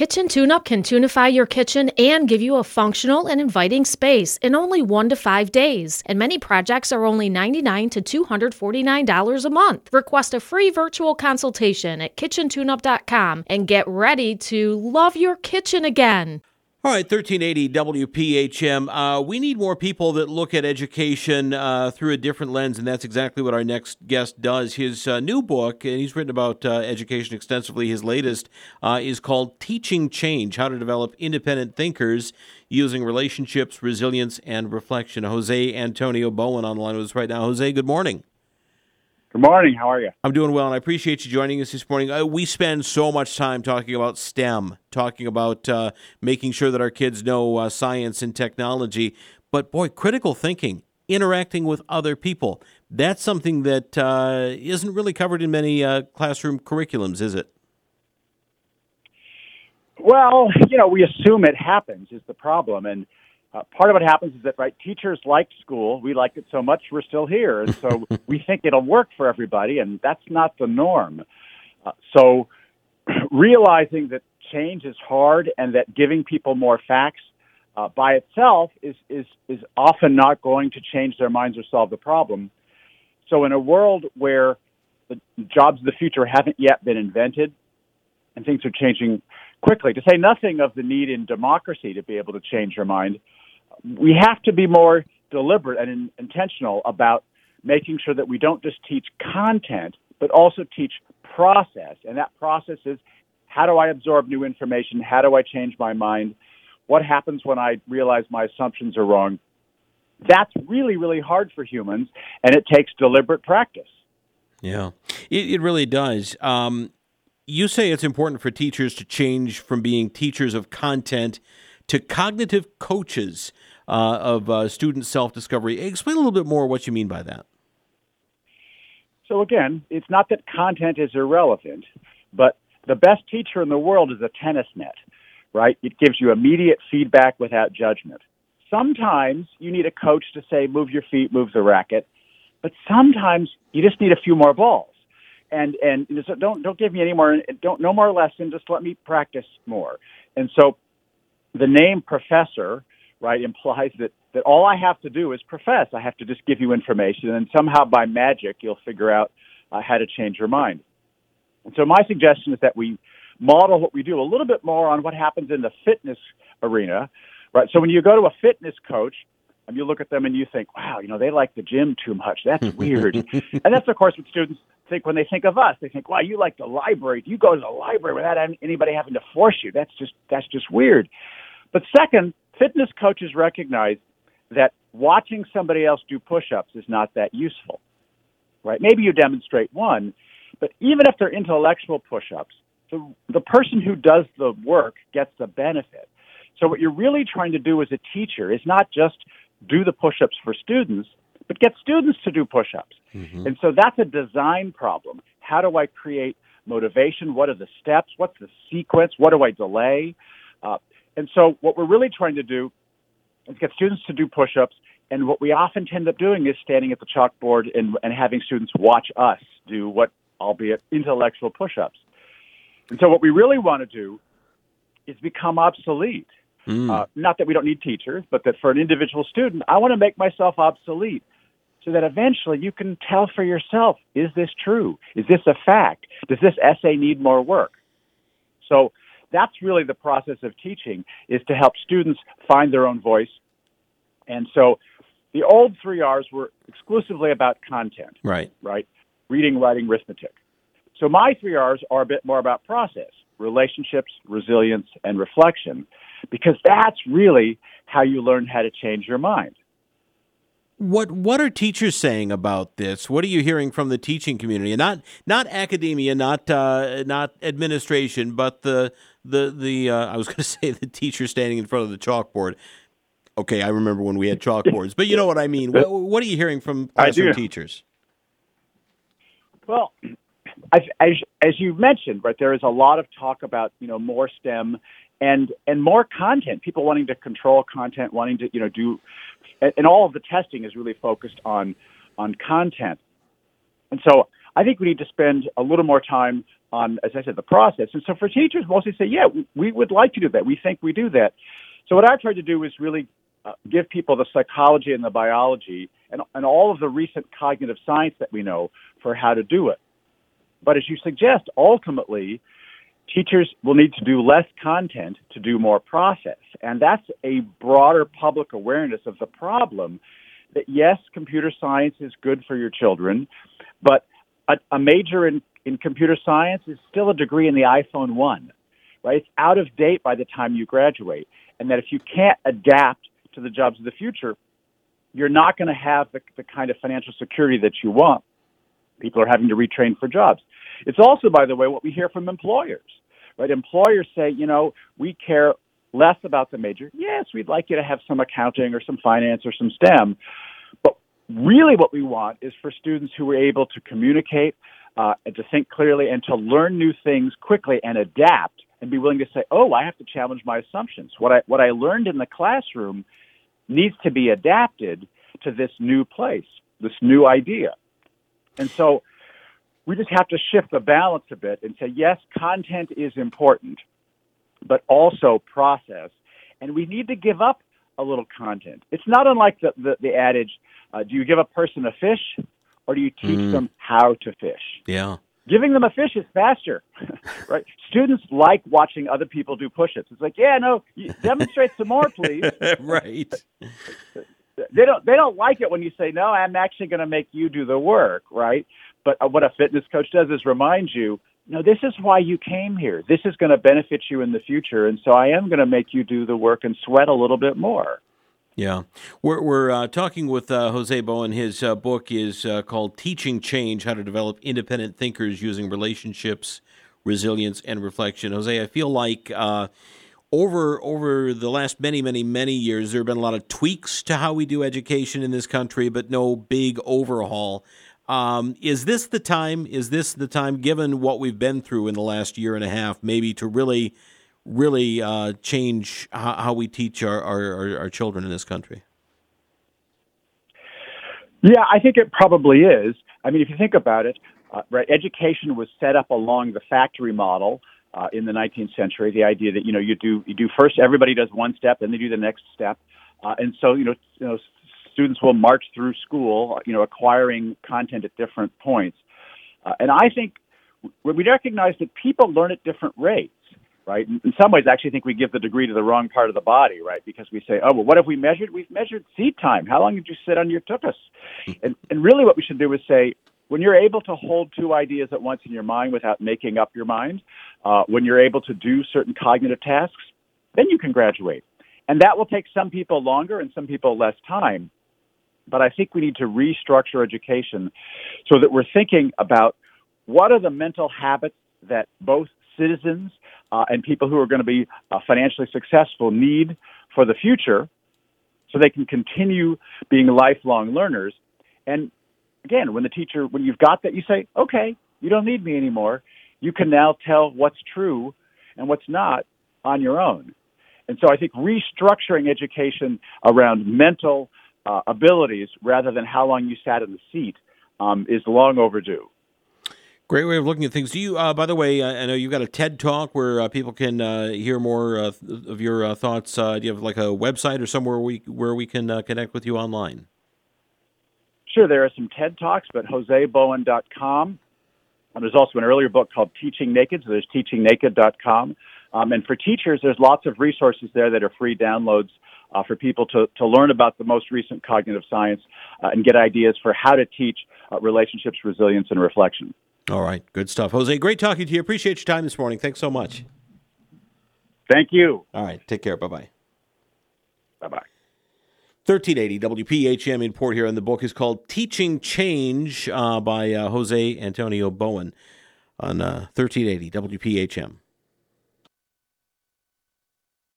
Kitchen TuneUp can tunify your kitchen and give you a functional and inviting space in only 1 to 5 days. And many projects are only $99 to $249 a month. Request a free virtual consultation at kitchentuneup.com and get ready to love your kitchen again. All right, 1380 WPHM. We need more people that look at education through a different lens, and that's exactly what our next guest does. His new book, and he's written about education extensively, his latest is called Teaching Change, How to Develop Independent Thinkers Using Relationships, Resilience, and Reflection. Jose Antonio Bowen on the line with us right now. Jose, good morning. Good morning. How are you? I'm doing well, and I appreciate you joining us this morning. We spend so much time talking about STEM, talking about making sure that our kids know science and technology. But, boy, critical thinking, interacting with other people, that's something that isn't really covered in many classroom curriculums, is it? Well, we assume it happens is the problem. And part of what happens is that, right, teachers like school. We like it so much we're still here. And so we think it'll work for everybody, and that's not the norm. So realizing that change is hard and that giving people more facts by itself is often not going to change their minds or solve the problem. So in a world where the jobs of the future haven't yet been invented and things are changing quickly, to say nothing of the need in democracy to be able to change your mind, we have to be more deliberate and intentional about making sure that we don't just teach content, but also teach process. And that process is, how do I absorb new information? How do I change my mind? What happens when I realize my assumptions are wrong? That's really, really hard for humans, and it takes deliberate practice. Yeah, it really does. You say it's important for teachers to change from being teachers of content to cognitive coaches of student self-discovery. Explain a little bit more what you mean by that. So again, it's not that content is irrelevant, but the best teacher in the world is a tennis net, right? It gives you immediate feedback without judgment. Sometimes you need a coach to say, move your feet, move the racket, but sometimes you just need a few more balls. And so don't give me any more, no more lesson, just let me practice more. And so the name professor, right, implies that all I have to do is profess. I have to just give you information, and somehow by magic you'll figure out how to change your mind. And so my suggestion is that we model what we do a little bit more on what happens in the fitness arena, right? So when you go to a fitness coach, and you look at them and you think, wow, they like the gym too much. That's weird. And that's, of course, what students think when they think of us. They think, wow, you like the library. You go to the library without anybody having to force you. That's just weird. But second, fitness coaches recognize that watching somebody else do push-ups is not that useful, right? Maybe you demonstrate one, but even if they're intellectual push-ups, the person who does the work gets the benefit. So what you're really trying to do as a teacher is not just do the push-ups for students, but get students to do push-ups. Mm-hmm. And so that's a design problem. How do I create motivation? What are the steps? What's the sequence? What do I delay? And so what we're really trying to do is get students to do push-ups, and what we often end up doing is standing at the chalkboard and having students watch us do what, albeit intellectual push-ups. And so what we really want to do is become obsolete. Not that we don't need teachers, but that for an individual student, I want to make myself obsolete so that eventually you can tell for yourself, is this true? Is this a fact? Does this essay need more work? So that's really the process of teaching, is to help students find their own voice. And so the old 3 R's were exclusively about content, right? Reading, writing, arithmetic. So my 3 R's are a bit more about process, relationships, resilience, and reflection, because that's really how you learn how to change your mind. What are teachers saying about this? What are you hearing from the teaching community? And not academia, not administration, but the I was going to say the teacher standing in front of the chalkboard. Okay, I remember when we had chalkboards, but you know what I mean. What are you hearing from classroom teachers? Well, as you mentioned, right, there is a lot of talk about more STEM and more content. People wanting to control content, wanting to do, and all of the testing is really focused on content. And so I think we need to spend a little more time as I said, the process. And so for teachers, mostly say, yeah, we would like to do that. We think we do that. So what I've tried to do is really give people the psychology and the biology and all of the recent cognitive science that we know for how to do it. But as you suggest, ultimately, teachers will need to do less content to do more process. And that's a broader public awareness of the problem that, yes, computer science is good for your children, but a major in computer science is still a degree in the iPhone 1, right? It's out of date by the time you graduate. And that if you can't adapt to the jobs of the future, you're not going to have the kind of financial security that you want. People are having to retrain for jobs. It's also, by the way, what we hear from employers, right? Employers say, we care less about the major. Yes, we'd like you to have some accounting or some finance or some STEM. But really what we want is for students who are able to communicate and to think clearly and to learn new things quickly and adapt and be willing to say, oh, I have to challenge my assumptions. What I learned in the classroom needs to be adapted to this new place, this new idea. And so we just have to shift the balance a bit and say, yes, content is important, but also process. And we need to give up a little content. It's not unlike the adage, do you give a person a fish or do you teach them how to fish? Yeah. Giving them a fish is faster, right? Students like watching other people do push-ups. It's like, demonstrate some more, please. Right. They don't like it when you say, no, I'm actually going to make you do the work, right? But what a fitness coach does is remind you, no, this is why you came here. This is going to benefit you in the future, and so I am going to make you do the work and sweat a little bit more. Yeah. We're talking with Jose Bowen. His book is called Teaching Change, How to Develop Independent Thinkers Using Relationships, Resilience, and Reflection. Jose, I feel like over the last many years, there have been a lot of tweaks to how we do education in this country, but no big overhaul. Is this the time, given what we've been through in the last year and a half, maybe to really change how we teach our children in this country? Yeah, I think it probably is. I mean, if you think about it, right, education was set up along the factory model in the 19th century. The idea that you do first, everybody does one step, then they do the next step, and so students will march through school, acquiring content at different points. And I think we recognize that people learn at different rates, right? In some ways, I actually think we give the degree to the wrong part of the body, right? Because we say, oh, well, what have we measured? We've measured seat time. How long did you sit on your tuchus? And really what we should do is say, when you're able to hold two ideas at once in your mind without making up your mind, when you're able to do certain cognitive tasks, then you can graduate. And that will take some people longer and some people less time. But I think we need to restructure education so that we're thinking about what are the mental habits that both citizens and people who are going to be financially successful need for the future so they can continue being lifelong learners. And again, when you've got that, you say, okay, you don't need me anymore. You can now tell what's true and what's not on your own. And so I think restructuring education around mental abilities rather than how long you sat in the seat is long overdue. Great way of looking at things. Do you, by the way, I know you've got a TED Talk where people can hear more of your thoughts. Do you have like a website or somewhere where we can connect with you online? Sure, there are some TED Talks, but josebowen.com. There's also an earlier book called Teaching Naked, so there's teachingnaked.com. And for teachers, there's lots of resources there that are free downloads for people to learn about the most recent cognitive science and get ideas for how to teach relationships, resilience, and reflection. All right. Good stuff. Jose, great talking to you. Appreciate your time this morning. Thanks so much. Thank you. All right. Take care. Bye-bye. Bye-bye. 1380 WPHM in Port Huron. The book is called Teaching Change by Jose Antonio Bowen on 1380 WPHM.